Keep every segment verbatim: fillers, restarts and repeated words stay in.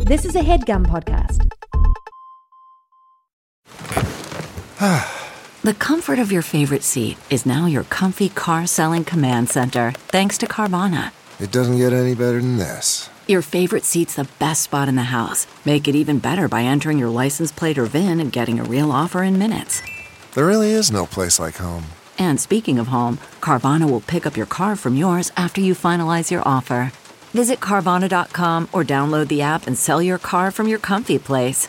This is a HeadGum podcast. The comfort of your favorite seat is now your comfy car-selling command center, thanks to Carvana. It doesn't get any better than this. Your favorite seat's the best spot in the house. Make it even better by entering your license plate or V I N and getting a real offer in minutes. There really is no place like home. And speaking of home, Carvana will pick up your car from yours after you finalize your offer. Visit Carvana dot com or download the app and sell your car from your comfy place.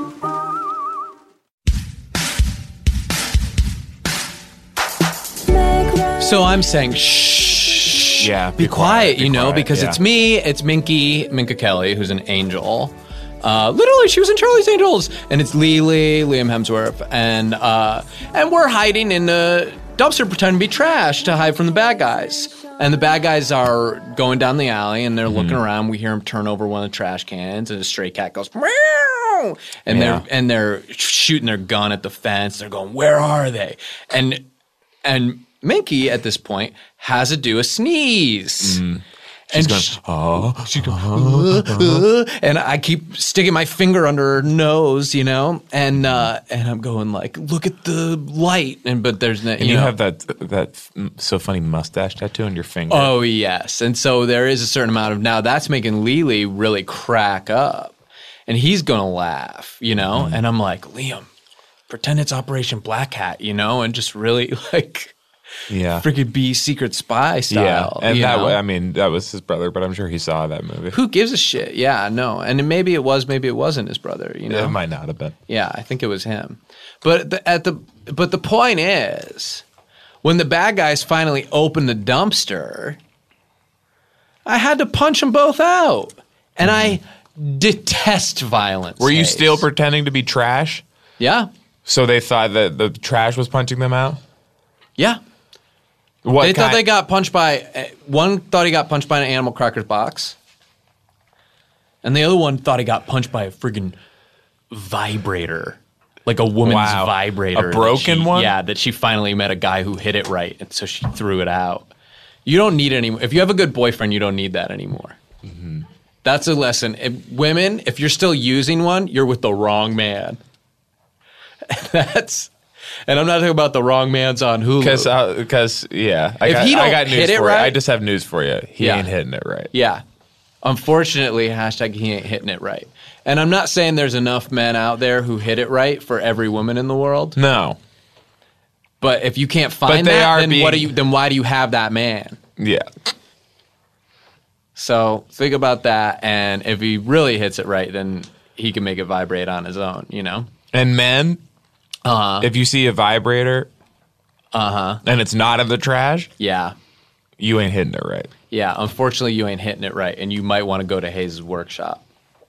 So I'm saying, shh. Yeah, Be, be quiet, quiet, be you know, quiet, because yeah. it's me, it's Minky, Minka Kelly, who's an angel. Uh, literally, she was in Charlie's Angels. And it's Lily, Liam Hemsworth. And, uh, and we're hiding in the dumpster pretending to be trash to hide from the bad guys. And the bad guys are going down the alley, and they're mm-hmm. looking around. We hear them turn over one of the trash cans, and a stray cat goes, meow! And, yeah. they're, and they're shooting their gun at the fence. They're going, where are they? And and... Minky, at this point, has to do a sneeze. Mm. She's and going, she, oh, she's going, uh, uh, and I keep sticking my finger under her nose, you know, and uh, and I'm going like, look at the light, and but there's no, you, and you know, have that that so funny mustache tattoo on your finger. Oh yes, and so there is a certain amount of now that's making Lily really crack up, and he's gonna laugh, you know, mm. and I'm like, Liam, pretend it's Operation Black Hat, you know, and just really like. Yeah, freaking be secret spy style. Yeah, and you that know? way, I mean, that was his brother, but I'm sure he saw that movie. Who gives a shit? Yeah, no, and maybe it was, maybe it wasn't his brother. You know, it might not have been. Yeah, I think it was him. But the, at the but the point is, when the bad guys finally opened the dumpster, I had to punch them both out, and mm-hmm. I detest violence. Were you Hayes. still pretending to be trash? Yeah. So they thought that the trash was punching them out? Yeah. What they kind? thought they got punched by one. Thought he got punched by an Animal Crackers box, and the other one thought he got punched by a friggin' vibrator, like a woman's wow. vibrator. A broken she, one. Yeah, that she finally met a guy who hit it right, and so she threw it out. You don't need any. If you have a good boyfriend, you don't need that anymore. Mm-hmm. That's a lesson. If, women, if you're still using one, you're with the wrong man. That's. And I'm not talking about the wrong man's on Hulu. Because, because yeah, I if got, he don't I got news hit it for right, you. I just have news for you. He yeah. ain't hitting it right. Yeah. Unfortunately, hashtag he ain't hitting it right. And I'm not saying there's enough men out there who hit it right for every woman in the world. No. But if you can't find they that, are then being, what do you? Then why do you have that man? Yeah. So think about that, and if he really hits it right, then he can make it vibrate on his own. You know. And men. Uh-huh. If you see a vibrator, uh-huh, and it's not in the trash, yeah, you ain't hitting it right. Yeah, unfortunately, you ain't hitting it right, and you might want to go to Hayes' workshop.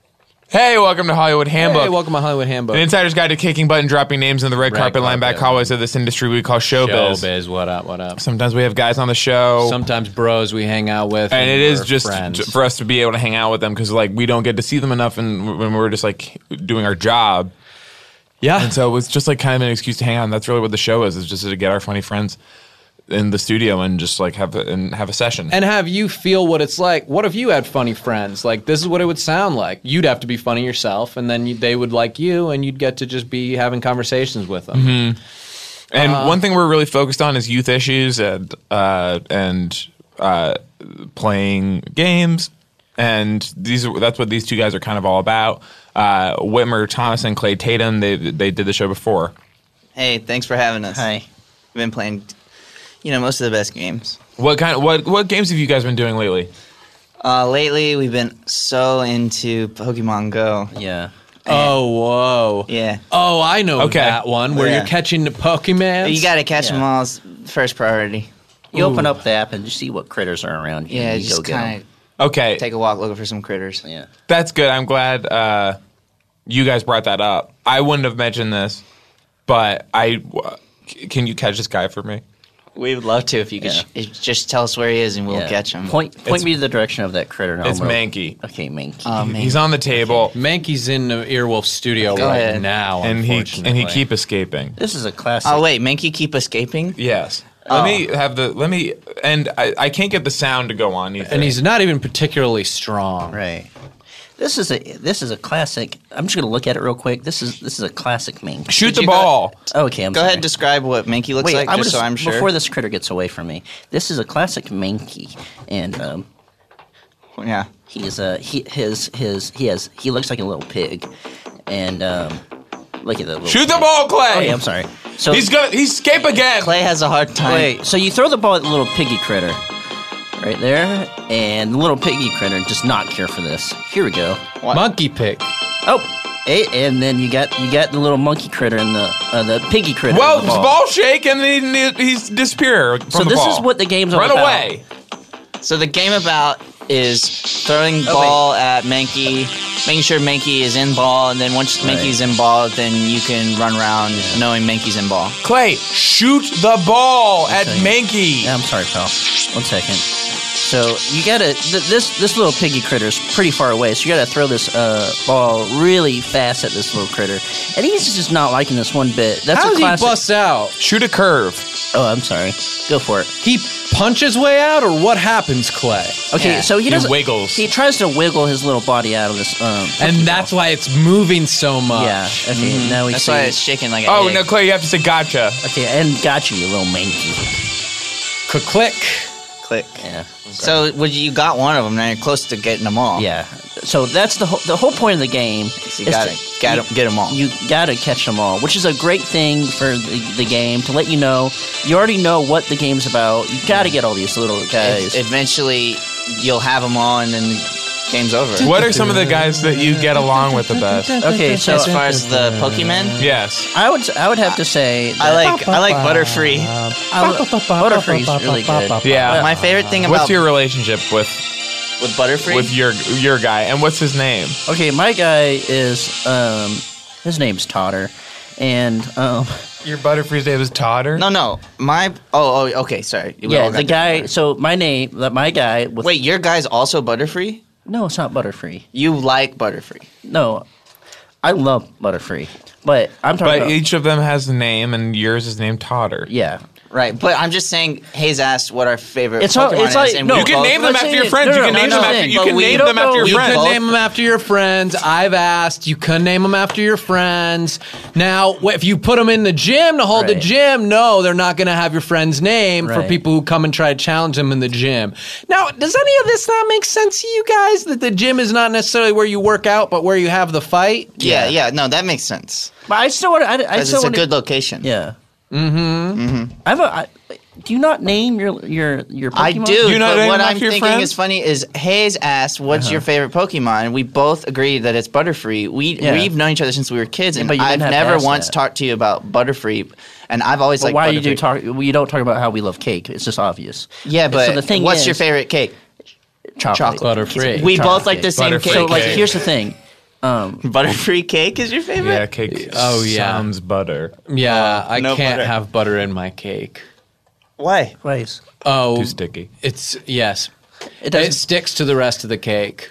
Hey, welcome to Hollywood Handbook. Hey, welcome to Hollywood Handbook. An insider's guide to kicking butt and dropping names in the red, Red carpet, line back carpet. hallways of this industry we call showbiz. Showbiz, what up, what up? Sometimes we have guys on the show. Sometimes bros we hang out with. And, and it is we're just friends. for us to be able to hang out with them because, like, we don't get to see them enough and when we're just, like, doing our job. Yeah. And so it's just, like, kind of an excuse to hang out. And that's really what the show is, is just to get our funny friends in the studio and just, like, have a, and have a session. And have you feel what it's like. What if you had funny friends? Like, this is what it would sound like. You'd have to be funny yourself, and then you, they would like you, and you'd get to just be having conversations with them. Mm-hmm. And uh, one thing we're really focused on is youth issues and uh, and uh, playing games. And these are, that's what these two guys are kind of all about. Uh, Whitmer Thomas and Clay Tatum, they they did the show before. Hey, thanks for having us. Hi. We've been playing, you know, most of the best games. What kind of, what what games have you guys been doing lately? Uh, lately, we've been so into Pokemon Go. Yeah. Oh, whoa. Yeah. Oh, I know Okay. that one where Yeah. you're catching the Pokemon. You got to catch Yeah. them all as first priority. You Ooh. open up the app and you see what critters are around you. Yeah, and you just go get 'em. kind of Okay, take a walk looking for some critters. Yeah. that's good. I'm glad uh, you guys brought that up. I wouldn't have mentioned this, but I can you catch this guy for me? We would love to if you could Yeah. sh- just tell us where he is and we'll Yeah. catch him. Point point It's- me to the direction of that critter. and It's I'll- Mankey. Okay, Mankey. Oh, man. He's on the table, Mankey's in the Earwolf studio Go right ahead. now, and he unfortunately. and he keep escaping. this is a classic. Oh, wait. Mankey keep escaping? Yes. Oh. Let me have the let me and I, I can't get the sound to go on either. And he's not even particularly strong. Right. This is a this is a classic. I'm just gonna look at it real quick. This is this is a classic Mankey. Shoot Did the you go- ball. Okay, I'm Go sorry. ahead and describe what Mankey looks Wait, like, I'm just gonna, so I'm sure. before this critter gets away from me. This is a classic Mankey, and um, yeah. he's uh he his his he has he looks like a little pig, and um, look at that. Little Shoot the pig. ball, Clay. Oh, yeah, I'm sorry. So He's gonna he's escape again. Clay has a hard time. Wait, so you throw the ball at the little piggy critter, right there, and the little piggy critter does not care for this. Here we go. Monkey pig. Oh, eh, and then you got you got the little monkey critter and the uh, the piggy critter. Well, in the the ball. ball shake and he, he's disappear from So the this ball. is what the game's all Run about. away. So the game about is throwing Oh, ball at Mankey, making sure Mankey is in ball, and then once Right. Mankey's in ball, then you can run around knowing Mankey's in ball. Clay, shoot the ball at second. Mankey. Yeah, I'm sorry, pal. One second. So you gotta th- this this little piggy critter's pretty far away, so you gotta throw this uh, ball really fast at this little critter, and he's just not liking this one bit. That's How a does he classic. bust out? Shoot a curve. Oh, I'm sorry. Go for it. He punches way out, or what happens, Clay? Okay, Yeah. so he He doesn't. wiggles. He tries to wiggle his little body out of this. Um, And that's why it's moving so much. yeah. Okay. Now we That's see. why it's shaking like a Oh egg. no, Clay, you have to say gotcha. Okay, and got you, you little manky. Click, click. Click. Yeah. So would you, you got one of them, now you're close to getting them all. Yeah. So that's the whole the whole point of the game. You is gotta to- get you- 'em- get 'em all. You gotta catch them all, which is a great thing for the, the game to let you know. You already know what the game's about. You gotta get all these little guys. Ev- Eventually, you'll have them all, and then the game's over. What are some of the guys that you get along with the best? Okay, so As far as the Pokemon, Yes. I would I would have to say I that like I like Butterfree. I would- Butterfree's really good. Yeah. My favorite thing about What's your relationship with with Butterfree? with your your guy, and what's his name? Okay, my guy is um his name's Totter, and um Your Butterfree's name is Totter. no, no, my oh oh okay, sorry. We yeah all got the guy. different- So my name that my guy with Wait, your guy's also Butterfree? no, it's not Butterfree. You like Butterfree? No, I love Butterfree, but I'm talking But about each of them has a name, and yours is named Totter. yeah. Right, but I'm just saying. Hayes asked what our favorite It's all- Pokemon it's like- is, and no, we You can both- name them let's after say your it- friends. no, You no, can no, name no, them no, after. You but can we name don't them after know- your we You friends. can both- name them after your friends. I've asked. You can name them after your friends. Now, wh- if you put them in the gym to hold the Right. gym, no, they're not going to have your friend's name for Right. people who come and try to challenge them in the gym. Now, does any of this not make sense to you guys? That the gym is not necessarily where you work out, but where you have the fight? Yeah, yeah, no, that makes sense. But I still want. I, I Because still it's a want. good location. Yeah. Mm-hmm. I have a. I, do you not name your your your Pokemon? I do, Do you not but name what them I'm after your thinking friends? is funny is Hayes asked, "What's your favorite Pokemon?" And we both agreed that it's Butterfree. We Yeah. we've known each other since we were kids, and but you I've didn't have to never ask once that. talked to you about Butterfree. And I've always But liked why Butterfree. you do talk? You don't talk about how we love cake. It's just obvious. Yeah, but so the thing what's is, your favorite cake? Chocolate. Chocolate. Butterfree. We Chocolate both like the cake. same Butterfree cake. So like, cake. here's the thing. Um, Butterfree cake is your favorite? Yeah, cake. Oh, yeah. Sounds butter. Yeah, I no can't butter. have butter in my cake. Why? place. Oh, Too sticky. it's yes. It It doesn't. sticks to the rest of the cake.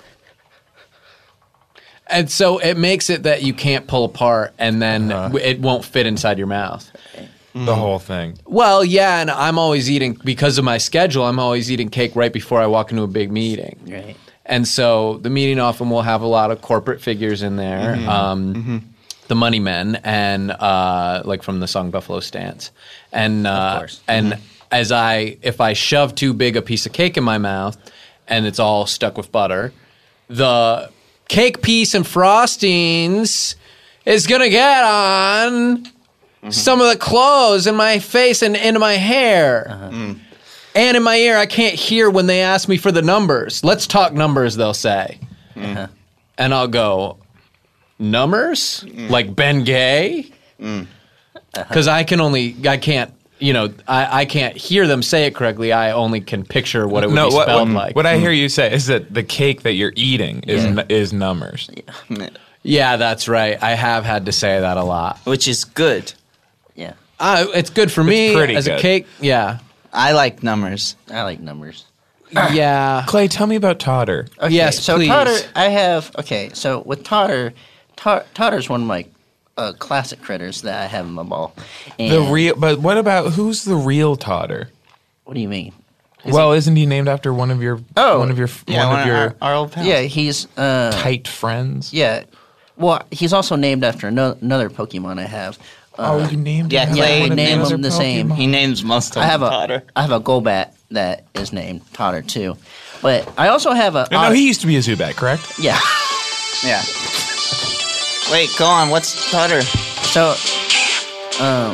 And so it makes it that you can't pull apart and then w it won't fit inside your mouth. The whole thing. Well, yeah, and I'm always eating, because of my schedule, I'm always eating cake right before I walk into a big meeting. Right. And so the meeting often will have a lot of corporate figures in there, um, the money men, and uh, like from the song Buffalo Stance. And, uh, course. and as I, if I shove too big a piece of cake in my mouth and it's all stuck with butter, the cake piece and frostings is going to get on some of the clothes in my face and into my hair. And in my ear, I can't hear when they ask me for the numbers. Let's talk numbers, they'll say. And I'll go, numbers? Like Ben Gay? Because I can only, I can't, you know, I, I can't hear them say it correctly. I only can picture what it would No, be what, spelled what, like. what I hear you say is that the cake that you're eating is Yeah. n- is numbers. Yeah, that's right. I have had to say that a lot. Which is good. Yeah. Uh, it's good for me pretty as good. a cake. Yeah. I like numbers. I like numbers. Yeah. Clay, tell me about Totter. Okay, Yes, so please. Totter, I have okay. So with Totter, Tar, Totter's one of my uh, classic critters that I have in my ball. And The real, but what about who's the real Totter? What do you mean? Well, isn't he named after one of your Oh, one of your Yeah, one one of of your our, our old pals. Yeah, he's uh, tight friends? yeah. Well, he's also named after ano- another Pokemon I have. Uh, Oh, you named Yeah, him Clay after one of name the him other the same. Pokemon. He names most of I have them a Potter. I have a Golbat that is named Totter too, but I also have a No, he used to be a Zubat, correct? yeah. Yeah. Wait, go on. What's Potter? So um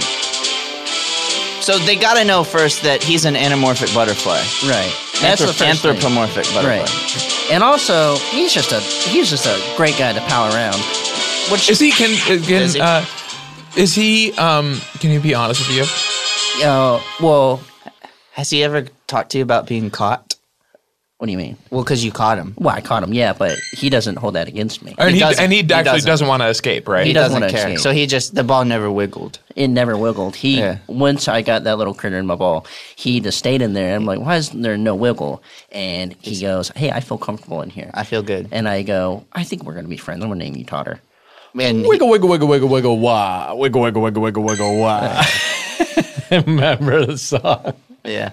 So they gotta know first that he's an anamorphic butterfly. right. That's the Anthrop- first thing. anthropomorphic butterfly. Right. And also, he's just a he's just a great guy to pal around. Which Is he can can Is he? uh is he um can he be honest with you? uh, well, Has he ever talked to you about being caught? what do you mean? Well, because you caught him. Well, I caught him, yeah, but he doesn't hold that against me. And he, doesn't. and he, He actually doesn't. doesn't, want to escape, right? He, He doesn't, doesn't wanna care. escape. So he just the ball never wiggled. It never wiggled. He Yeah. once I got that little critter in my ball, he just stayed in there. I'm like, why is there no wiggle? And he goes, hey, I feel comfortable in here. I feel good. And I go, I think we're gonna be friends. I'm gonna name you Totter. And he- Wiggle, wiggle, wiggle, wiggle, wiggle, wah. Wiggle, wiggle, wiggle, wiggle, wiggle, wah. Remember the song? yeah.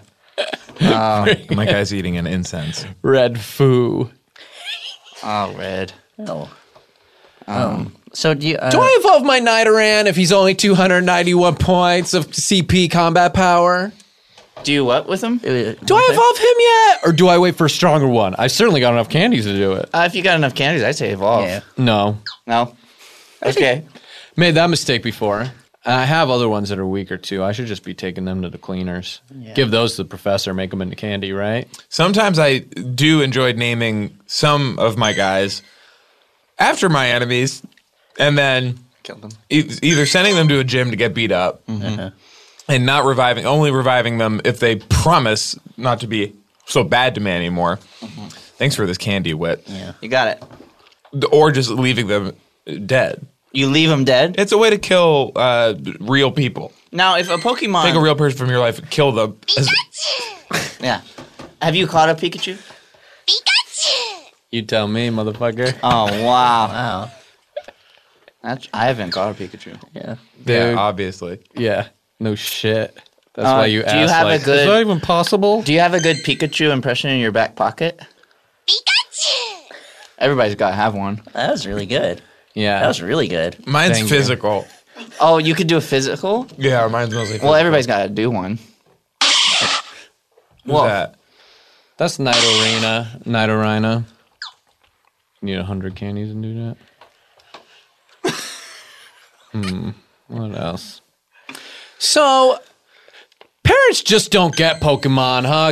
My guy's eating an incense. Red Foo. Oh, red. Oh. Um. So do you? Uh, Do I evolve my Nidoran if he's only two hundred ninety-one points of C P combat power? Do you what with him? uh, Do I evolve him yet? Or do I wait for a stronger one? I've certainly got enough candies to do it. Uh, if you got enough candies, I'd say evolve. Yeah. No. No. Okay. Made that mistake before. I have other ones that are weaker too. I should just be taking them to the cleaners. Give those to the professor, make them into candy, right? Sometimes I do enjoy naming some of my guys after my enemies, and then Kill them. e- either sending them to a gym to get beat up, and not reviving, only reviving them if they promise not to be so bad to me anymore. Thanks for this candy, Wit. You got it. Or just leaving them dead. You leave him dead. It's a way to kill uh, real people. Now, if a Pokemon, Take a real person from your life and kill them. As- yeah. Have you caught a Pikachu? You tell me, motherfucker. Oh wow. Wow. That's, I haven't caught a Pikachu. Yeah. yeah, Dude. obviously. Yeah. No shit. That's Uh, why you do asked. you have a like, good- Is that even possible? Do you have a good Pikachu impression in your back pocket? Everybody's got to have one. That was really good. Yeah. That was really good. Mine's Thank you. physical. Oh, you could do a physical? Yeah, mine's mostly physical. Well, everybody's got to do one. Who's well- that? That's Nidorina. Nidorina. Need a hundred candies and do that. hmm. What else? So, parents just don't get Pokemon, huh,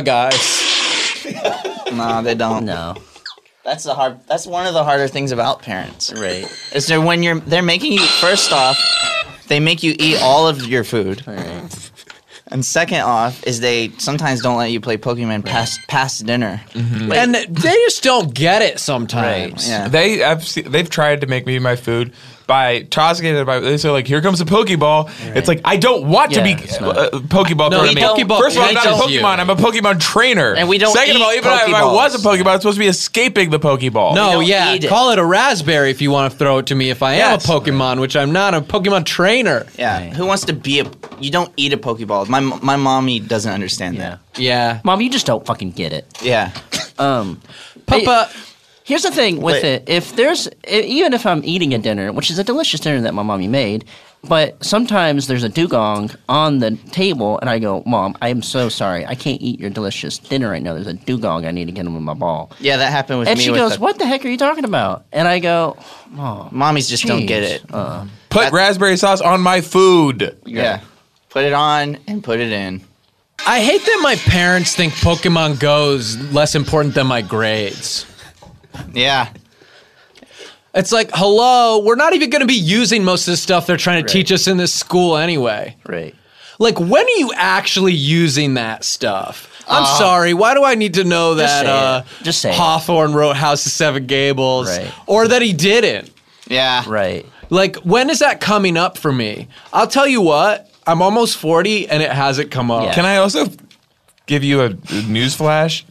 guys? No, they don't. No. That's the hard. That's one of the harder things about parents. Right. Is there when you're they're making you first off, they make you eat all of your food, Right. and second off is they sometimes don't let you play Pokemon past past dinner. And they just don't get it sometimes. Yeah. They have se- they've tried to make me my food by tossing it. By, they say like, "Here comes a Pokeball." It's like I don't want Yeah, to be it's not. uh, Pokeball. No, thrown we at me. don't- Pokeball First of all, I'm not a catches Pokemon. you. I'm a Pokemon trainer. And we don't Second of eat all, even if I Pokeballs. was a Pokemon, it's supposed to be escaping the Pokeball. No, don't yeah, eat it. call it a raspberry if you want to throw it to me if I am Yes. a Pokemon, which I'm not. I'm a Pokemon trainer. Yeah. Who wants to be a? You don't eat a Pokeball. My my mommy doesn't understand Yeah. Yeah. Mom, you just don't fucking get it. that. Yeah. Um. Papa, Here's the thing with Wait. it. If there's, i- even if I'm eating a dinner, which is a delicious dinner that my mommy made, but sometimes there's a dugong on the table, and I go, Mom, I am so sorry. I can't eat your delicious dinner right now. There's a dugong. I need to get him in my ball. Yeah, that happened with And me. she with goes, the, what the heck are you talking about? And I go, Mom, Mommies just don't get jeez. it. Uh, Put raspberry sauce on my food. Yeah. Put it on and put it in. I hate that my parents think Pokemon Go is less important than my grades. Yeah. It's like, hello, we're not even going to be using most of the stuff they're trying to Right. teach us in this school anyway. right. Like, when are you actually using that stuff? I'm Uh, sorry, why do I need to know Just that say uh, it. Just say it. Hawthorne wrote House of Seven Gables Right. or that he didn't? Yeah. Right. Like, when is that coming up for me? I'll tell you what, I'm almost forty and it hasn't come up. Yeah. Can I also give you a, a news flash?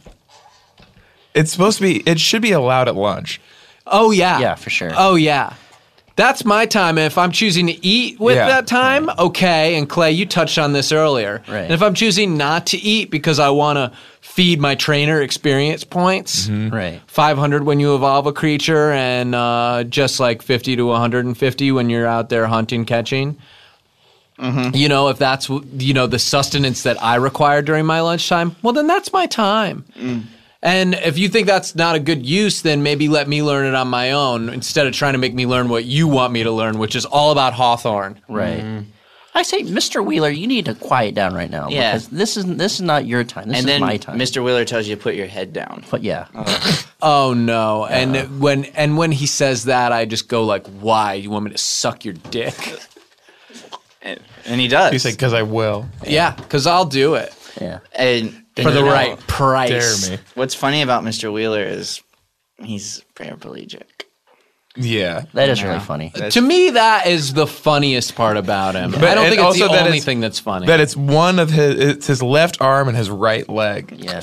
It's supposed to be. It should be allowed at lunch. Oh, yeah. Yeah, for sure. Oh, yeah. That's my time. If I'm choosing to eat with Yeah. that time, okay. And Clay, you touched on this earlier. Right. And if I'm choosing not to eat because I want to feed my trainer experience points. Right. five hundred when you evolve a creature, and uh, just like fifty to one hundred fifty when you're out there hunting, catching. Mm-hmm. You know, if that's, you know, the sustenance that I require during my lunchtime, well, then that's my time. Mm. And if you think that's not a good use, then maybe let me learn it on my own instead of trying to make me learn what you want me to learn, which is all about Hawthorne. Right. Mm. I say, Mister Wheeler, you need to quiet down right now. Yeah. Because this is this is not your time. This and is then my time. Mister Wheeler tells you to put your head down. But yeah. Oh, oh no. And when and when he says that, I just go like, why? You want me to suck your dick? and, and he does. He said, because I will. Yeah, because I'll do it. Yeah. And For the you know, right price. Dare me. What's funny about Mister Wheeler is he's paraplegic. Yeah. That is really funny. To me, that is the funniest part about him. But- I don't and think it's the also that only it's- thing that's funny. That it's one of his, it's his left arm and his right leg. Yeah.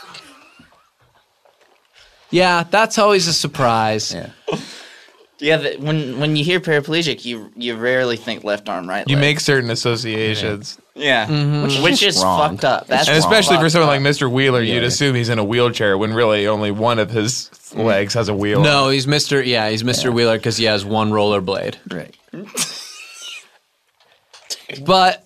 yeah, that's always a surprise. Yeah. Yeah, the, when when you hear paraplegic, you you rarely think left arm, right You leg. make certain associations. yeah, Which is which just is wrong. fucked up. That's And especially for fucked someone up. like Mister Wheeler, you'd assume he's in a wheelchair when really only one of his legs has a wheel. No, he's Mister Yeah, he's Mister Wheeler because he has one rollerblade. Right. But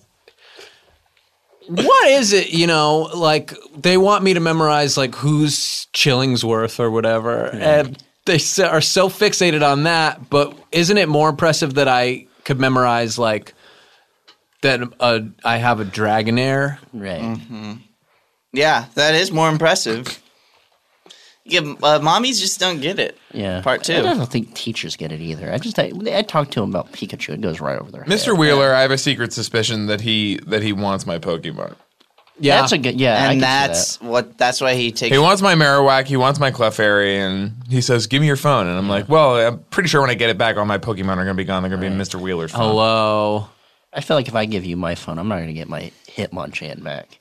what is it, you know, like they want me to memorize like who's Chillingsworth or whatever. And they s- are so fixated on that, but isn't it more impressive that I could memorize like that uh, I have a Dragonair? Right. Yeah, that is more impressive. Yeah, uh, mommies just don't get it. Yeah. Part two. I don't think teachers get it either. I just I, I talked to him about Pikachu. It goes right over their Mister head. Wheeler, I have a secret suspicion that he that he wants my Pokemon. Yeah. That's a good. Yeah. I can and see that's that. what. That's why he takes. He wants my Marowak, he wants my Clefairy, and he says, "Give me your phone." And I'm like, "Well, I'm pretty sure when I get it back, all my Pokemon are going to be gone. They're going to be in Mister Wheeler's phone." Hello. I feel like if I give you my phone, I'm not going to get my Hitmonchan back.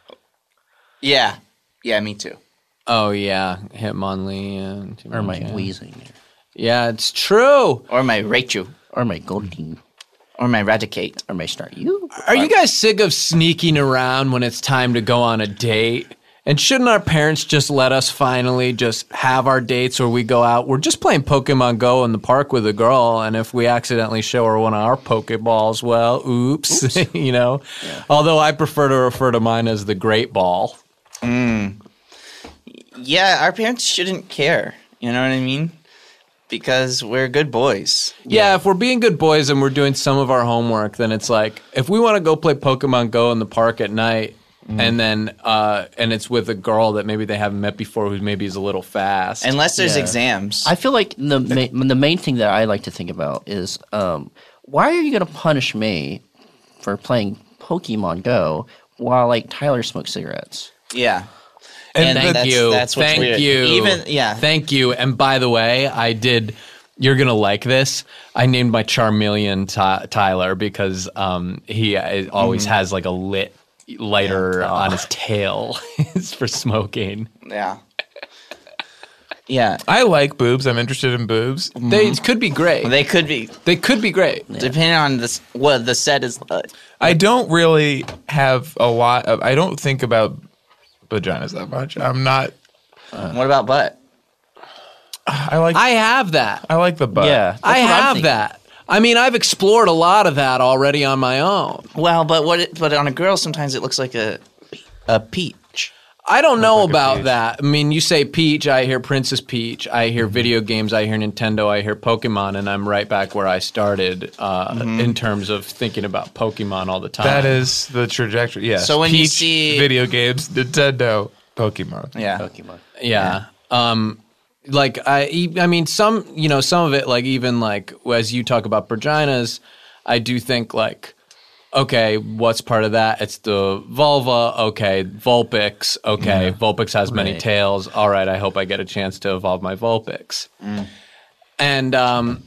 Yeah, yeah, me too. Oh, yeah. Hitmonlee. Uh, Or my yeah. Weezing. Yeah, it's true. Or my Raichu, Or my Goldeen. or my Raticate. Or my Staryu. Are you guys sick of sneaking around when it's time to go on a date? And shouldn't our parents just let us finally just have our dates where we go out? We're just playing Pokemon Go in the park with a girl, and if we accidentally show her one of our Pokeballs, well, oops, oops. you know? Yeah. Although I prefer to refer to mine as the Great Ball. Mm. Yeah, our parents shouldn't care. You know what I mean? Because we're good boys. Yeah, yeah, if we're being good boys and we're doing some of our homework, then it's like, if we want to go play Pokemon Go in the park at night, mm. and then uh, and it's with a girl that maybe they haven't met before who maybe is a little fast. Unless there's Yeah. exams. I feel like the ma- the main thing that I like to think about is um, why are you going to punish me for playing Pokemon Go while like Tyler smokes cigarettes? Yeah. And, thank that's, you. That's what's Thank weird. you. Even yeah. Thank you. And by the way, I did. You're gonna like this. I named my Charmeleon Ty- Tyler because um, he uh, always Mm-hmm. has like a lit lighter on his tail. It's for smoking. Yeah. Yeah. I like boobs. I'm interested in boobs. They could be great. They could be They could be great. depending on this what the set is. Uh, I don't really have a lot of. I don't think about vaginas that much. I'm not. what about butt? I like. I have that. I like the butt. Yeah, that's I what I'm have thinking. that. I mean, I've explored a lot of that already on my own. Well, but what? It, but on a girl, sometimes it looks like a a peach. I don't know like a about Peach. that. I mean, you say Peach, I hear Princess Peach. I hear video games, I hear Nintendo, I hear Pokemon, and I'm right back where I started uh, in terms of thinking about Pokemon all the time. That is the trajectory. Yes. So when you Peach, see- video games, Nintendo, Pokemon. Yeah. Pokemon. Yeah. Um, like I, e- I mean, some, you know, some of it, like even like as you talk about vaginas, I do think like, okay, what's part of that? It's the vulva. Okay, Vulpix. Okay, Vulpix has many Right. tails. All right, I hope I get a chance to evolve my Vulpix. And um,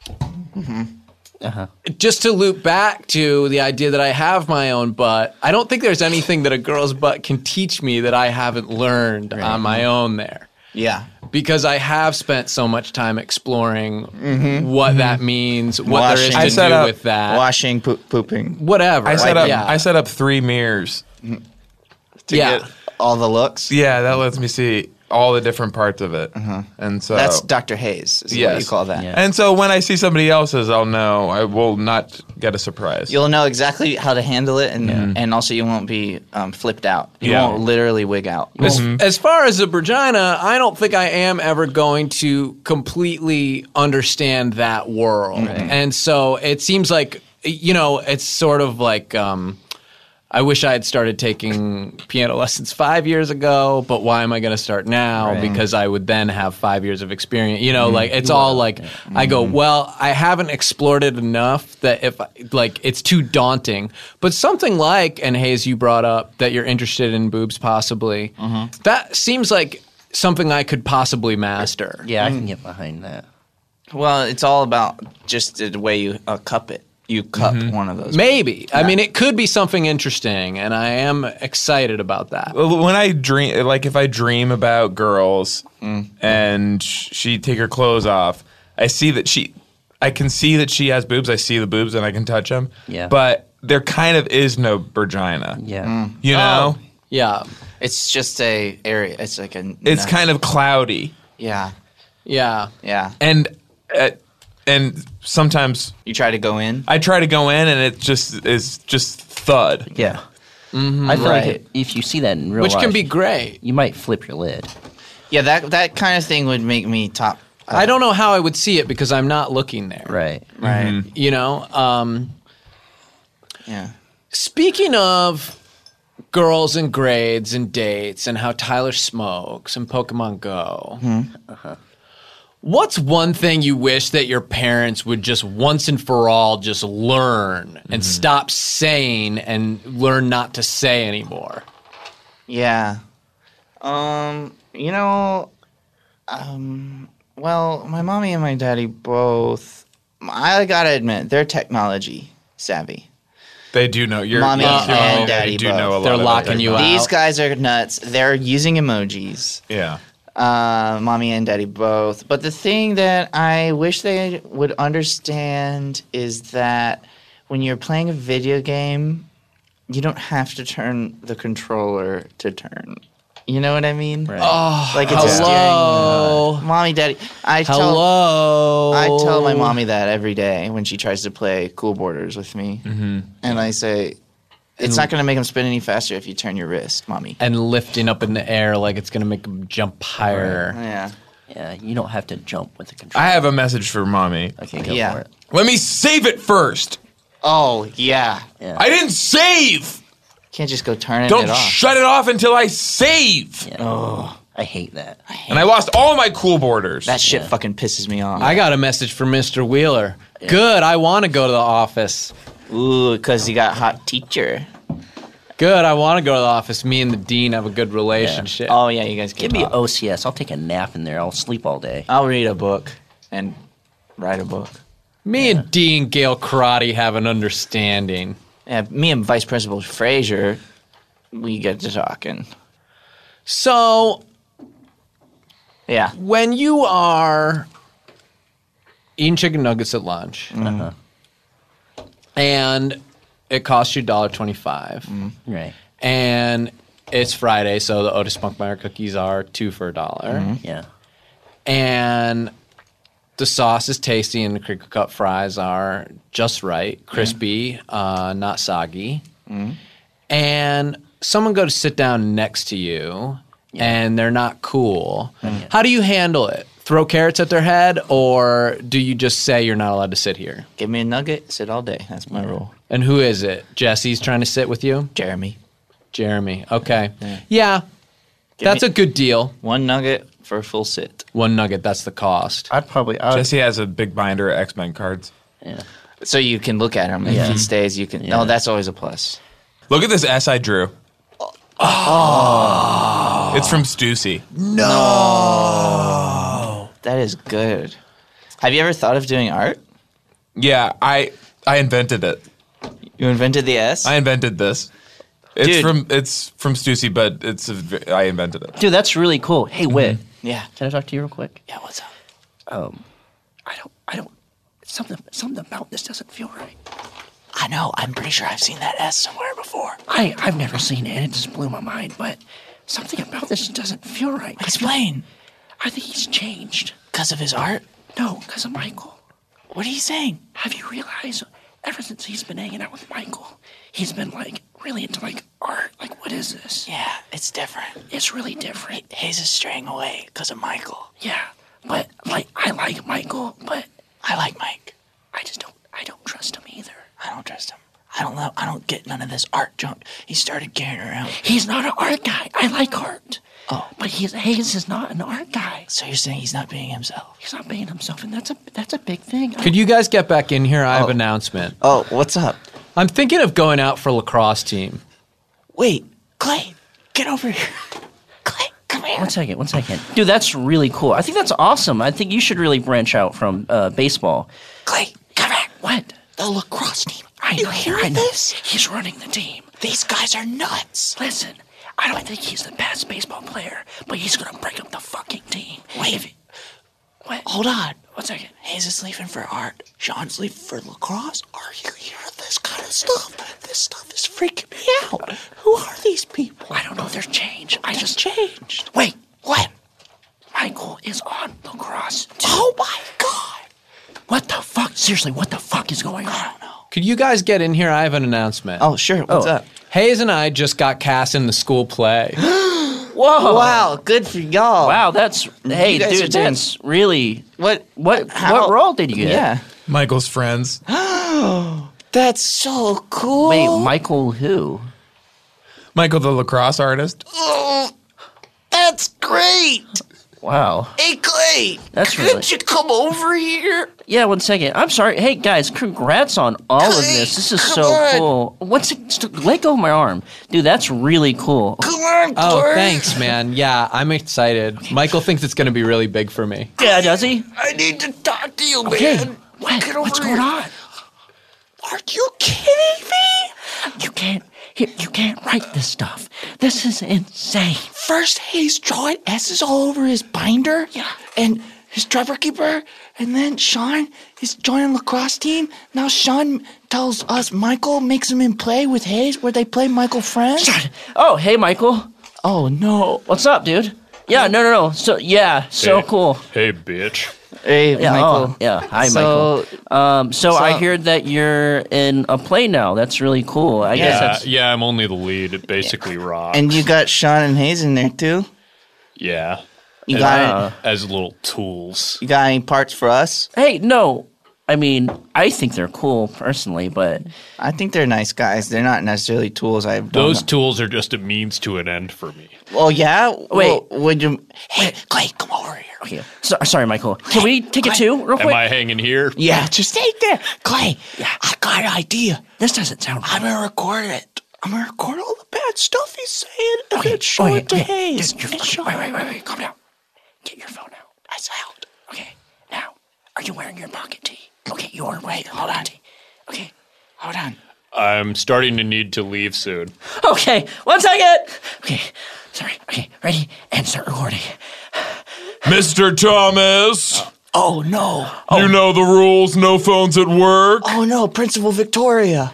Uh-huh. just to loop back to the idea that I have my own butt, I don't think there's anything that a girl's butt can teach me that I haven't learned on my own there. Yeah. Because I have spent so much time exploring what that means, what there is Washing. to I do set up- with that, Washing, poop, pooping. whatever. I set like, up. yeah. I set up three mirrors. To Yeah. get all the looks. Yeah, that lets me see all the different parts of it. And so That's Doctor Hayes. Is what Yes. you call that. Yeah. And so when I see somebody else's, I'll know. I will not get a surprise. You'll know exactly how to handle it, and and also you won't be um, flipped out. You Yeah. won't literally wig out. As, as far as the vagina, I don't think I am ever going to completely understand that world. And so it seems like, you know, it's sort of like um, I wish I had started taking piano lessons five years ago, but why am I going to start now? Right. Because I would then have five years of experience. You know, like it's all like I go, well, I haven't explored it enough that if I, like it's too daunting. But something like, and Hayes, you brought up that you're interested in boobs possibly. That seems like something I could possibly master. Yeah, I can get behind that. Well, it's all about just the way you uh, cup it. You cup one of those. Maybe. I mean, it could be something interesting, and I am excited about that. Well, when I dream, like if I dream about girls and she take her clothes off, I see that she, I can see that she has boobs. I see the boobs and I can touch them. Yeah. But there kind of is no vagina. Yeah. You know, Yeah. It's just a area. It's like a. it's kind of cloudy, Yeah. Yeah. Yeah. and uh, and sometimes You try to go in. I try to go in and it just is just thud. Yeah. I feel Right. like if, if you see that in real Which life, can be great. you might flip your lid. Yeah, that that kind of thing would make me top. I don't know how I would see it because I'm not looking there. Right. Right. You know? Um, Yeah. speaking of girls and grades and dates and how Tyler smokes and Pokemon Go, uh-huh. What's one thing you wish that your parents would just once and for all just learn and stop saying and learn not to say anymore? Yeah. Um, you know, um, well, my mommy and my daddy both, I gotta admit, they're technology savvy. They do know. Your Mommy your and mommy daddy do both. know a lot. They're about locking you technology. out. These guys are nuts. They're using emojis. Yeah. Uh, mommy and daddy both. But the thing that I wish they would understand is that when you're playing a video game, you don't have to turn the controller to turn. You know what I mean? Right. Oh, Like it's a steering hello. wheel. Mommy, daddy. I tell Hello. I tell my mommy that every day when she tries to play Cool Borders with me, mm-hmm. and I say, "It's not going to make them spin any faster if you turn your wrist, mommy." And lifting up in the air like it's going to make them jump higher. Yeah. Yeah, you don't have to jump with the controller. I have a message for mommy. Okay, go Yeah. for it. Let me save it first. Oh yeah. Yeah. I didn't save. Can't just go turning Don't it off. shut it off until I save. Yeah. Oh, I hate that. And I lost all my cool borders. That shit fucking pisses me off. I got a message from Mister Wheeler. Good, I want to go to the office. Ooh, because you got hot teacher. Good, I want to go to the office. Me and the dean have a good relationship. Oh yeah, you guys can Give me talk. O C S. I'll take a nap in there. I'll sleep all day. I'll read a book and write a book. Me and Dean Gail Karate have an understanding. Yeah, me and Vice Principal Frazier, we get to talking. So, Yeah. when you are eating chicken nuggets at lunch, Uh-huh. and it costs you one dollar twenty-five, Right. and it's Friday, so the Otis Spunkmeyer cookies are two for a dollar, Yeah. and the sauce is tasty, and the crinkle cut fries are just right, crispy, uh, not soggy, and someone go to sit down next to you, and they're not cool. How do you handle it? Throw carrots at their head, or do you just say you're not allowed to sit here? Give me a nugget, sit all day. That's my rule. And who is it? Jesse's trying to sit with you? Jeremy. Jeremy. Okay. Yeah. That's me- a good deal. One nugget for a full sit. One nugget, that's the cost. I'd probably. I'd, Jesse has a big binder of X-Men cards. yeah. So you can look at him. If Yeah. he stays, you can. Yeah. Oh, that's always a plus. Look at this S I drew. Oh. It's from Stussy. That is good. Have you ever thought of doing art? Yeah, I I invented it. You invented the S? I invented this. It's Dude. from it's from Stussy, but it's a, v- I invented it. Dude, that's really cool. Hey, Whit. yeah. Can I talk to you real quick? Yeah, what's up? Um, I don't. I don't. Something. Something about this doesn't feel right. I know. I'm pretty sure I've seen that S somewhere before. I I've never seen it, and it just blew my mind. But something about this doesn't feel right. Explain. I think he's changed. Because of his art? No, because of Michael. What are you saying? Have you realized, ever since he's been hanging out with Michael, he's been, like, really into, like, art? Like, what is this? Yeah, it's different. It's really different. Hayes is straying away because of Michael. Yeah, but, like, I like Michael, but I like Mike. I just don't, I don't trust him either. I don't trust him. I don't know. I don't get none of this art junk. He started carrying around. He's not an art guy. I like art. Oh. But he's, Hayes is not an art guy. So you're saying he's not being himself? He's not being himself, and that's a that's a big thing. Could you guys get back in here? I have an announcement. Oh, what's up? I'm thinking of going out for lacrosse team. Wait, Clay, get over here. Clay, come here. One second, one second. Dude, that's really cool. I think that's awesome. I think you should really branch out from uh, baseball. Clay, come here. What? The lacrosse team. I you know, hear I know. this? He's running the team. These guys are nuts. Listen, I don't think he's the best baseball player, but he's going to break up the fucking team. Wait. If he, what? Hold on. One second. Hayes is leaving for art. Sean's leaving for lacrosse. Are you hearing this kind of stuff? This stuff is freaking me out. Who are these people? I don't know. There's change. I They're just changed. Wait. What? Michael is on lacrosse too. Oh my God. What the fuck? Seriously, what the fuck is going on? I don't know. Could you guys get in here? I have an announcement. Oh, sure. What's Oh. up? Hayes and I just got cast in the school play. Whoa! Wow, good for y'all. Wow, that's hey, You guys are dude, doing- that's really What? what How- what role did you get? Yeah. Michael's friends. That's so cool. Wait, Michael who? Michael, the lacrosse artist. Oh, that's great. Wow. Hey, Clay. That's could really- you come over here? Yeah, one second. I'm sorry. Hey guys, congrats on all of Hey, this. This is come so on. cool. What's it? st- Let go of my arm, dude. That's really cool. Come on, Oh, Clay. thanks, man. Yeah, I'm excited. Michael thinks it's going to be really big for me. Yeah, does he? I need to talk to you, Okay. man. What? Get over What's here. going on? Are you kidding me? You can't. You, you can't write this stuff. This is insane. First, he's drawing S's all over his binder. Yeah. And his trapper keeper. And then Sean is joining lacrosse team. Now Sean tells us Michael makes him in play with Hayes where they play Michael Friends. Oh, hey, Michael. Oh, no. What's up, dude? Yeah, no, no, no. So yeah, so Hey. cool. Hey, bitch. Hey, Yeah, Michael. oh, yeah. Hi, So- Michael. Um, so, I so- hear that you're in a play now. That's really cool. I guess Yeah, that's yeah, I'm only the lead. It basically rocks. And you got Sean and Hayes in there, too? yeah, You as, got as little tools. You got any parts for us? Hey, no. I mean, I think they're cool personally, but I think they're nice guys. They're not necessarily tools. I don't Those know. tools are just a means to an end for me. Oh yeah. Wait. Well, would you? Hey, Clay, come over here. okay. So, sorry, Michael. Can we take it too, real Am quick? I hanging here? Yeah, just stay there, Clay. Yeah, I got an idea. This doesn't sound I'm right. gonna record it. I'm gonna record all the bad stuff he's saying and then show okay, it to okay. Hayes. Get your And phone- show wait, him. wait, wait, wait. Calm down. Get your phone out. That's out. Okay. Now, are you wearing your pocket tee? Okay, you are wearing your hold pocket on. tee. Okay. Hold on. I'm starting to need to leave soon. Okay, one second. Okay, sorry. Okay, ready? And start recording. Mister Thomas, Oh no. you know the rules. No phones at work. Oh no, Principal Victoria.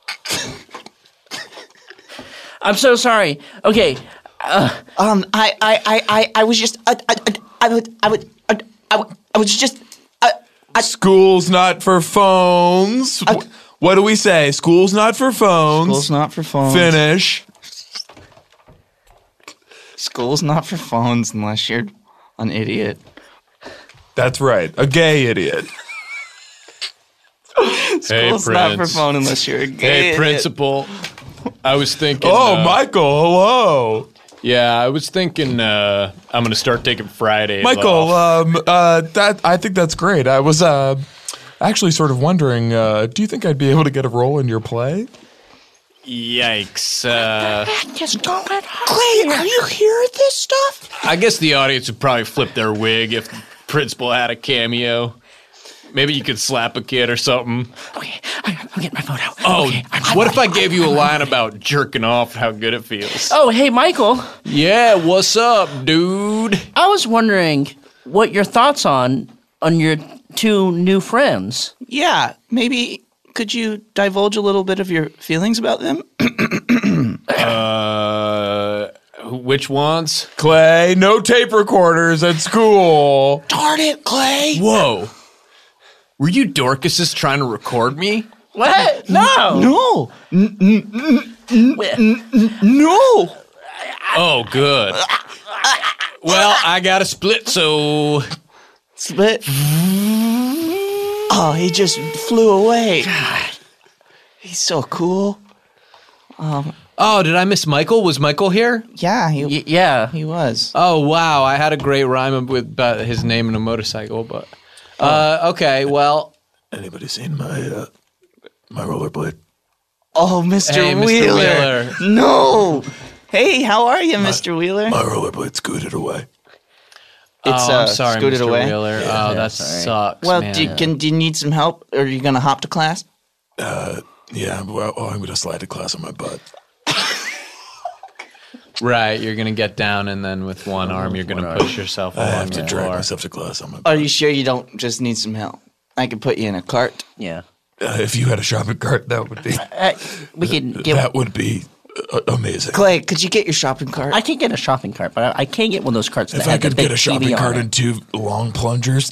I'm so sorry. Okay, Um, I, I, I, I, I was just, I, I, I would, I would, I, I, would- I was just, uh, I, School's not for phones. I- What do we say? School's not for phones. School's not for phones. Finish. School's not for phones unless you're an idiot. That's right. A gay idiot. Hey, School's not for Prince. phone unless you're a gay Hey, idiot. principal. I was thinking. Oh, uh, Michael, hello. Yeah, I was thinking. Uh, I'm gonna start taking Fridays Michael, off. um, uh, that I think that's great. I was uh, actually sort of wondering, uh, do you think I'd be able to get a role in your play? Yikes! Uh, just going on. Clay, are you hearing this stuff? I guess the audience would probably flip their wig if the principal had a cameo. Maybe you could slap a kid or something. Okay, I, I'm getting my phone out. Oh, okay, I'm what ready. if I gave you a line about jerking off and how good it feels? Oh, hey, Michael. Yeah, what's up, dude? I was wondering what your thoughts on on your two new friends. Yeah, maybe could you divulge a little bit of your feelings about them? Uh, Which ones? Clay, no tape recorders at school. Darn it, Clay. Whoa. Were you Dorcases trying to record me? What? No. No. No. Oh, good. Well, I got a split, so... Split. Oh, he just flew away. God. He's so cool. Um, oh, did I miss Michael? Was Michael here? Yeah, he, y- yeah, he was. Oh, wow. I had a great rhyme with uh, his name and a motorcycle, but... Uh, okay, well... Anybody seen my uh, my rollerblade? Oh, Mister Hey, Mister Wheeler. Wheeler. No. Hey, how are you, Mister Wheeler? My rollerblade scooted away. It's oh, uh, I'm sorry, scooted Mister away. Wheeler. Oh, that sorry. sucks, Well, man. do you, can, do you need some help? Or are you going to hop to class? Uh, yeah, well, oh, I'm going to slide to class on my butt. Right, you're going to get down, and then with one arm, you're going to push yourself I along have to the drag floor. myself to class on my Are butt. you sure you don't just need some help? I could put you in a cart. yeah. Uh, if you had a shopping cart, that would be Uh, we can get. that would be uh, amazing. Clay, could you get your shopping cart? I can get a shopping cart, but I, I can't get one of those carts that If I had the could big get a shopping T V on cart it. and two long plungers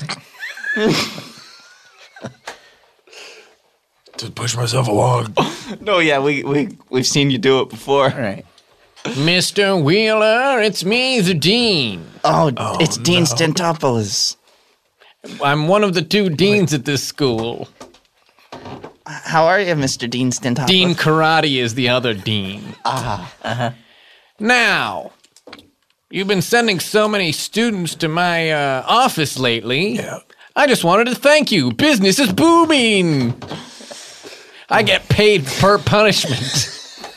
to push myself along. no, yeah, we, we, we've seen you do it before. All right. Mister Wheeler, it's me, the Dean. Oh, it's Dean Stentopoulos. I'm one of the two deans at this school. How are you, Mister Dean Stentopoulos? Dean Karate is the other dean. Ah. Uh-huh. Now, you've been sending so many students to my uh, office lately. Yeah. I just wanted to thank you. Business is booming. I get paid per punishment.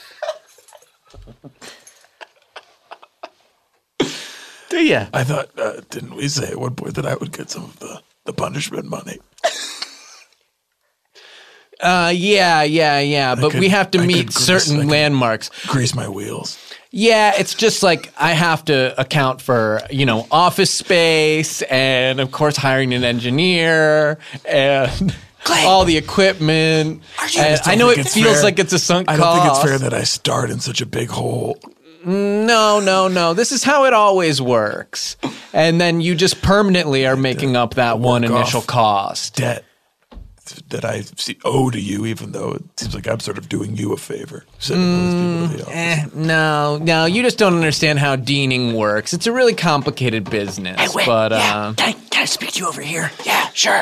Do you? I thought, uh, didn't we say at one point that I would get some of the, the punishment money? Uh, yeah, yeah, yeah. But could- we have to I could meet grease- I certain could- landmarks. Grease my wheels. Yeah, it's just like I have to account for, you know, office space and, of course, hiring an engineer and Clay, all the equipment. you- And I just don't I know think it it's feels fair. like it's a sunk I don't cost. think it's fair that I start in such a big hole. No, no, no. This is how it always works. And then you just permanently are making up that one work initial off cost. Debt that I see owe to you, even though it seems like I'm sort of doing you a favor. Sending all these people to the office. Eh, no, no, you just don't understand how deaning works. It's a really complicated business. but uh, Can I, can I speak to you over here? Yeah, sure.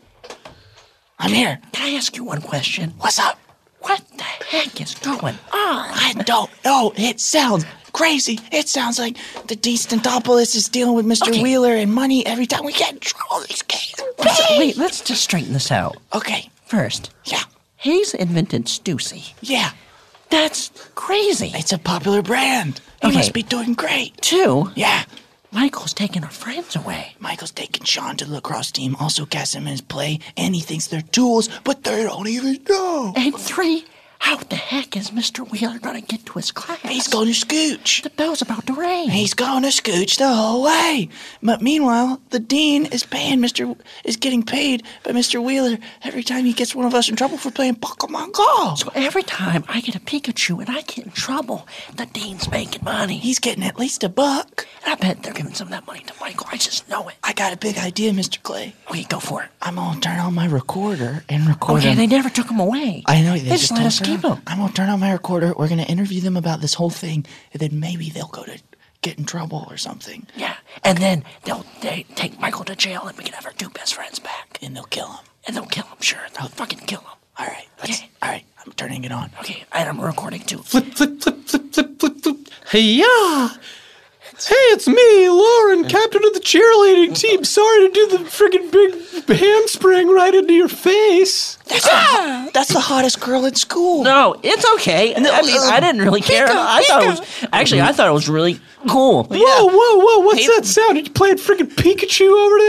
I'm here. Can I ask you one question? What's up? What the heck is going on? I don't know. It sounds crazy. It sounds like the Dean Stentopoulos is dealing with Mister Okay. Wheeler and money every time we get in trouble. These games. Let's, wait, let's just straighten this out. Okay. First, Yeah. he's invented Stussy. Yeah. That's crazy. It's a popular brand. He Okay. must be doing great. Two, Yeah. Michael's taking our friends away. Michael's taking Sean to the lacrosse team, also casting him in his play, and he thinks they're tools, but they don't even know. And three, how the heck is Mister Wheeler going to get to his class? He's going to scooch. The bell's about to ring. He's going to scooch the whole way. But meanwhile, the dean is paying Mister is getting paid by Mister Wheeler every time he gets one of us in trouble for playing Pokemon Go. So every time I get a Pikachu and I get in trouble, the dean's making money. He's getting at least a buck. And I bet they're giving some of that money to Michael. I just know it. I got a big idea, Mister Clay. Wait, go for it. I'm gonna turn on my recorder and record Okay, them. they never took him away. I know they, They just just let don't us turn keep on- him. I'm gonna turn on my recorder. We're gonna interview them about this whole thing, and then maybe they'll go to get in trouble or something, Yeah, and then they'll they take Michael to jail, and we can have our two best friends back. and they'll kill him. And they'll kill him, sure. They'll fucking kill him. All right, let's, Okay. all right. I'm turning it on. Okay, and I'm recording too. flip, flip, flip, flip, flip, flip, flip. Hey, yeah. Hey, it's me, Lauren, captain of the cheerleading team. Sorry to do the friggin' big handspring right into your face. That's, the, that's the hottest girl in school. No, it's okay. I mean, I didn't really care. I thought it was actually. I thought it was really cool. Whoa, whoa, whoa! What's Hey- that sound? Are you playing friggin' Pikachu over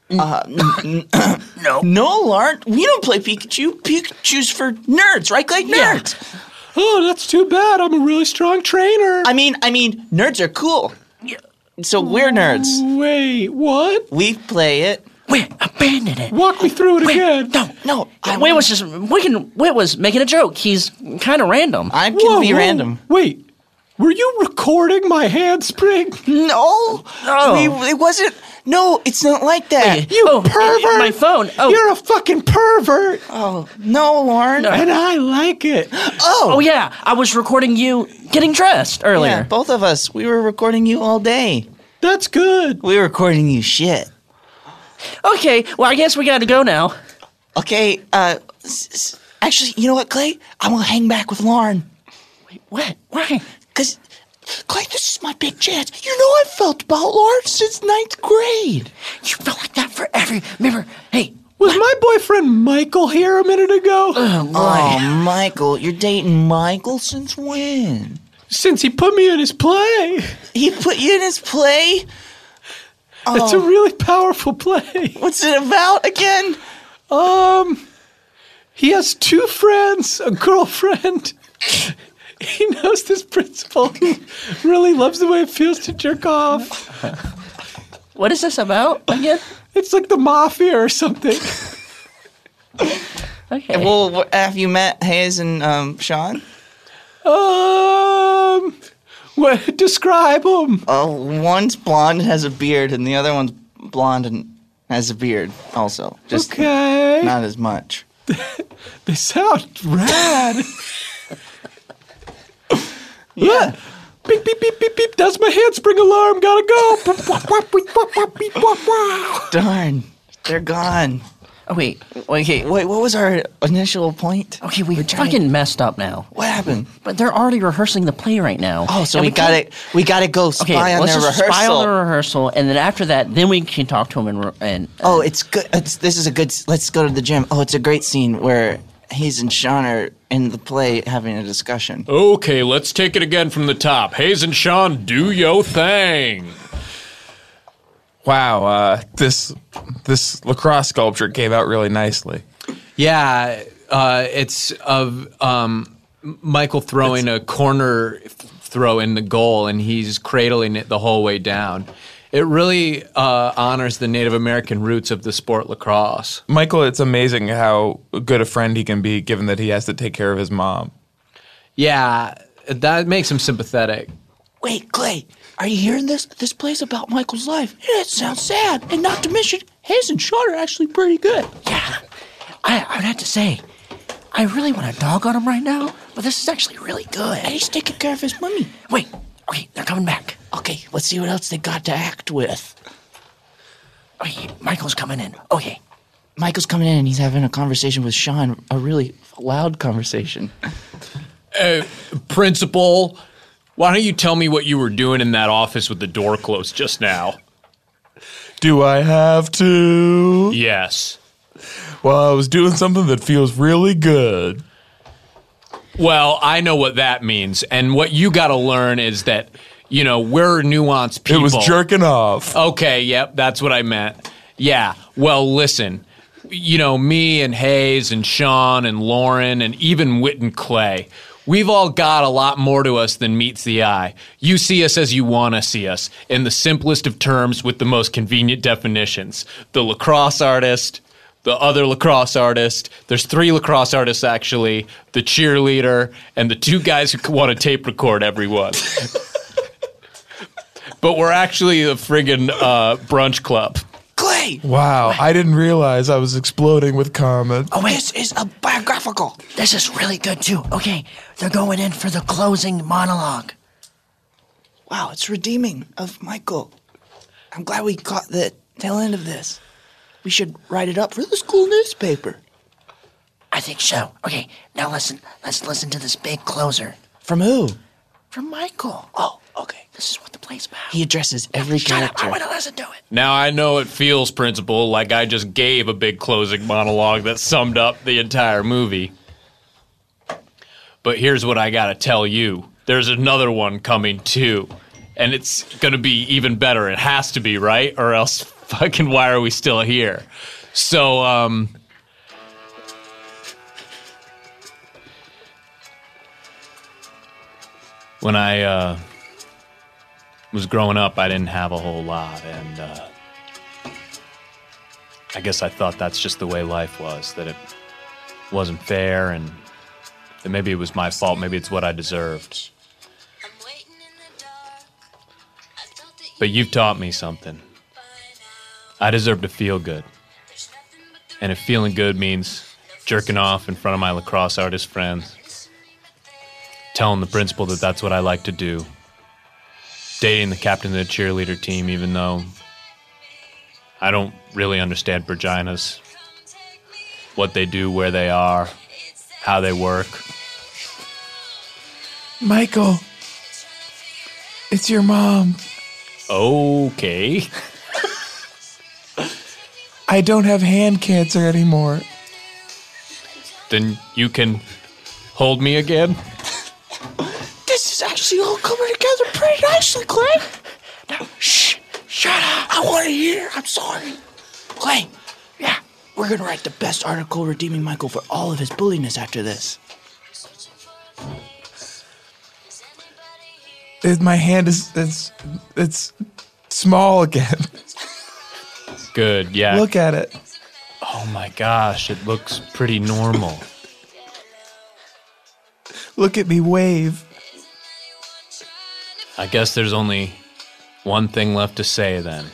there? No, No, Lauren, we don't play Pikachu. Pikachu's for nerds, right? Like nerds. Oh, that's too bad. I'm a really strong trainer. I mean, I mean, nerds are cool. So we're nerds. Wait, what? We play it. Wait, abandon it. Walk me through it Wait, again. no, No, I Wait was just we can. Wait was making a joke. He's kind of random. I can Whoa, be whoa. random. Wait, Were you recording my handspring? No, No. we, it wasn't. No, it's not like that. You oh, pervert. My phone. Oh, You're a fucking pervert. Oh no, Lauren. And I like it. Oh, oh yeah. I was recording you getting dressed earlier. yeah, both of us. We were recording you all day. That's good. We were recording you shit. Okay. Well, I guess we got to go now. Okay. Uh, s- s- actually, you know what, Clay? I'm gonna hang back with Lauren. What? Why? Cause, Clay, this is my big chance. You know I felt about Lauren since ninth grade. You felt like that for every. Remember? Hey. Was my boyfriend Michael here a minute ago? Oh, Michael, you're dating Michael since when? Since he put me in his play. He put you in his play? It's a really powerful play. What's it about again? Um, he has two friends, a girlfriend. He knows this principal who really loves the way it feels to jerk off. What is this about again? It's like the mafia or something. Okay. Well, wh- have you met Hayes and um, Sean? Um, what, describe them. Oh, one's blonde and has a beard, and the other one's blonde and has a beard also. Just Okay. not as much. They sound rad. Yeah. Beep, beep, beep, beep, beep. That's my handspring alarm. Gotta go. Darn, they're gone. Oh wait. Okay. Wait, what was our initial point? Okay. We We're trying fucking messed up now. What happened? But they're already rehearsing the play right now. Oh, so And we, got can't- to We got to go spy Okay, on let's their just rehearsal. spy on the rehearsal, and then after that, then we can talk to him and. and Oh, it's good. It's, this is a good. Let's go to the gym. Oh, it's a great scene where Hayes and Sean are in the play having a discussion. Okay, let's take it again from the top. Hayes and Sean, do yo thing. Wow, uh, this this lacrosse sculpture came out really nicely. Yeah, uh, it's of um, Michael throwing a corner f- throw in the goal, and he's cradling it the whole way down. It really uh, honors the Native American roots of the sport lacrosse. Michael, it's amazing how good a friend he can be, given that he has to take care of his mom. Yeah, that makes him sympathetic. Wait, Clay, are you hearing this? This play's about Michael's life. It sounds sad, and not to mention, Hayes and Sean are actually pretty good. yeah, I, I would have to say, I really want to dog on him right now, but this is actually really good. And he's taking care of his mummy. Wait. Okay, they're coming back. Okay, let's see what else they got to act with. Okay, Michael's coming in. Okay. Michael's coming in and he's having a conversation with Sean, a really loud conversation. Uh, principal, why don't you tell me what you were doing in that office with the door closed just now? Do I have to? Yes. Well, I was doing something that feels really good. Well, I know what that means, and what you got to learn is that, you know, we're nuanced people. It was jerking off. Okay, yep, that's what I meant. Yeah, well, listen, you know, me and Hayes and Sean and Lauren and even Whit and Clay, we've all got a lot more to us than meets the eye. You see us as you want to see us, in the simplest of terms with the most convenient definitions. The lacrosse artist, the other lacrosse artist, there's three lacrosse artists actually, the cheerleader, and the two guys who want to tape record everyone. But we're actually a friggin' uh, brunch club. Clay! Wow, I didn't realize I was exploding with comments. Oh, wait. This is a biographical. This is really good, too. Okay, they're going in for the closing monologue. Wow, it's redeeming of Michael. I'm glad we caught the tail end of this. We should write it up for the school newspaper. I think so. Okay, now listen. Let's listen to this big closer. From who? From Michael. Oh, okay. This is what the play's about. He addresses every Shut character. up. I want to listen to it. Now I know it feels, Principal, like I just gave a big closing monologue that summed up the entire movie. But here's what I gotta tell you. There's another one coming too. And it's gonna be even better. It has to be, right? Or else fucking why are we still here? So, um... when I, uh... was growing up, I didn't have a whole lot, and uh, I guess I thought that's just the way life was, that it wasn't fair, and that maybe it was my fault, maybe it's what I deserved. But you've taught me something. I deserve to feel good. And if feeling good means jerking off in front of my lacrosse artist friends, telling the principal that that's what I like to do, dating the captain of the cheerleader team even though I don't really understand vaginas, what they do, where they are, how they work. Michael, it's your mom. Okay. I don't have hand cancer anymore. Then you can hold me again? This is actually all coming together pretty nicely, Clay. Now, shh, shut up. I want to hear. I'm sorry. Clay, yeah, we're going to write the best article redeeming Michael for all of his bulliness after this. It, my hand is it's it's small again. Good, yeah. Look at it. Oh my gosh, it looks pretty normal. Look at me wave. I guess there's only one thing left to say then.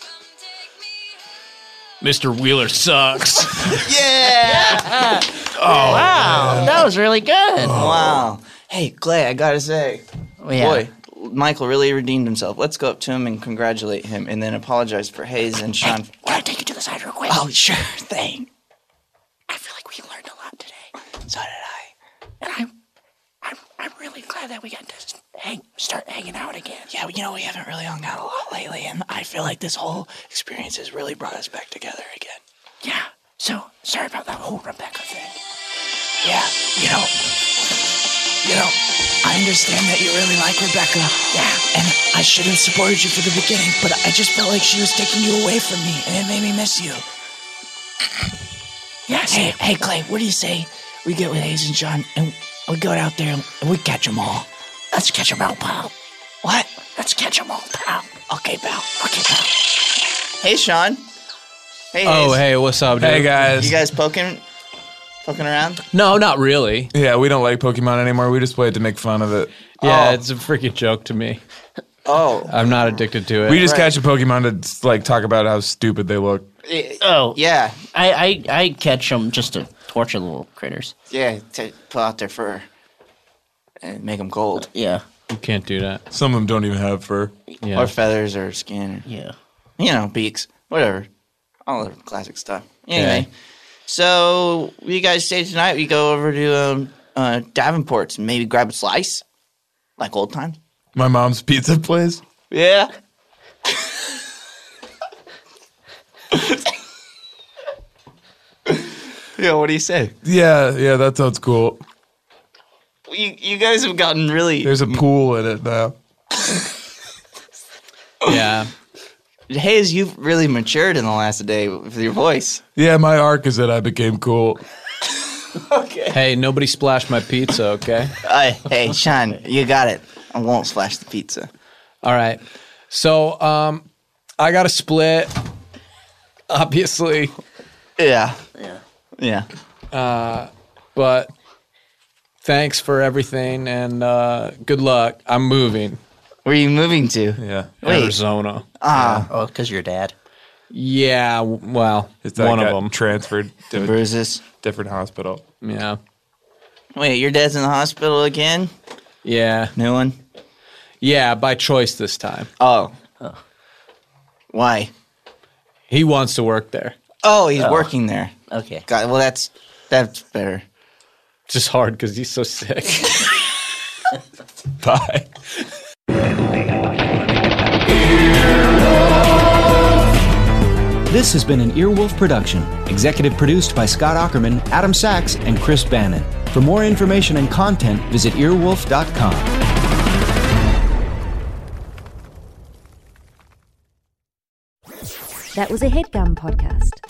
Mister Wheeler sucks. Yeah! Oh, wow. That was really good. Wow. Hey, Clay, I got to say, Yeah. boy, Michael really redeemed himself. Let's go up to him and congratulate him and then apologize for Hayes and Sean. Can I take you to the side real quick? Oh, sure thing. I feel like we learned a lot today. So did I. And I'm, I'm, I'm really glad that we got to hang, start hanging out again. Yeah, you know, we haven't really hung out a lot lately, and I feel like this whole experience has really brought us back together again. Yeah. So, sorry about that whole Rebecca thing. Yeah, you know, you know, I understand that you really like Rebecca. Yeah. And I should have supported you from the beginning, but I just felt like she was taking you away from me, and it made me miss you. Yes. Hey, hey, Clay, what do you say we get with Hayes and Sean, and we go out there and we catch them all? Let's catch them all, pal. What? Let's catch them all, pal. Okay, pal. Okay, pal. Hey, Sean. Hey, Oh, Hayes. hey, what's up, dude? Hey guys. You guys poking, poking around? No, not really. Yeah, we don't like Pokemon anymore. We just play it to make fun of it. Yeah, Oh. it's a freaking joke to me. Oh. I'm not addicted to it. We just Right. catch a Pokemon to like talk about how stupid they look. Oh, Yeah, I, I, I catch them just to torture the little critters. yeah, to pull out their fur and make them gold. Yeah, You can't do that. Some of them don't even have fur. Yeah. Or feathers or skin. yeah. Or, you know, beaks. Whatever. All the classic stuff. Anyway, Okay. so you guys stay tonight. We go over to um, uh, Davenport's and maybe grab a slice? Like old times? My mom's pizza place. Yeah. Yeah, what do you say? Yeah, yeah, that sounds cool. You, you guys have gotten really... There's a pool in it now. Yeah. Hayes, you've really matured in the last day with your voice. Yeah, my arc is that I became cool. Okay. Hey, nobody splashed my pizza, okay? Uh, hey, Sean, you got it. I won't splash the pizza. All right. So, um, I got a split, obviously, Yeah. Yeah. Yeah. but thanks for everything and uh, good luck. I'm moving. Where are you moving to? Yeah. Wait. Arizona. Ah, Oh, because your dad. Yeah, w- well, It's that one of got them. transferred to a bruises. different hospital. Yeah. Wait, your dad's in the hospital again? Yeah. New one? Yeah, by choice this time. Oh. Why? He wants to work there. Oh, he's working there. Okay. God, well, that's that's better. It's just hard because he's so sick. Bye. This has been an Earwolf production, executive produced by Scott Ackerman, Adam Sachs, and Chris Bannon. For more information and content, visit earwolf dot com. That was a HeadGum podcast.